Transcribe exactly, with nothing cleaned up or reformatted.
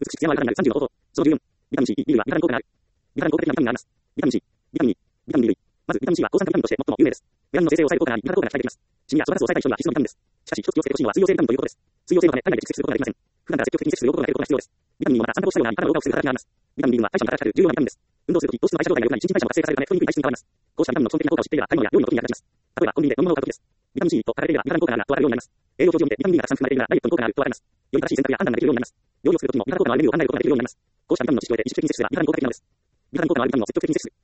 美しく艶は豊かになるさんじゅうの方法。そのじゅうよん。ビタミン C、E、B はミネラル効果がある。ビタミン効果的なビタミンがあります。ビタミン C、ビタミン E、ビタミン B 類。まず、ビタミン C は抗酸化ビタミンとして最も有名です。メラニンの生成を抑える効果があり、ミネラル効果が期待できます。シミやシワガスを抑えたい人には必須のビタミンです。しかし、一つ気をつけてほしいのは水溶性ビタミンということです。水溶性のため、体内で蓄積することができません。普段から積極的に摂取することができることが必要です。ビタミンにもまた酸化防止作用があり、体の老化を防ぐ働きがあります。ビタミン B 群は代謝の働きが重要なビタミンです。運動するとき、糖質の代謝状態が良くなり、新陳代謝も活性化されるため、太りにくい体質に変わります。こうしたビタミンの基本的な効果を知っていれば、買い物や料理の時に役立ちます。例えば、コンビニで飲み物を買うときです。ビタミン C と書かれていれば、ミネラル効果があるなとわかるようになります。栄養表示を見て、ビタミン B がたくさん含まれているなら、ダイエットに効果があるとわかります。より正しい選択や判断ができるようになります。料理をするときも、ミネラル効果のあるメニューを考えることができるようになります。こうしたビタミンの知識を得て、意識的に摂取すれば、ミネラルの効果ができるのです。ビタミン効果のあるビタミンを積極的に摂取する。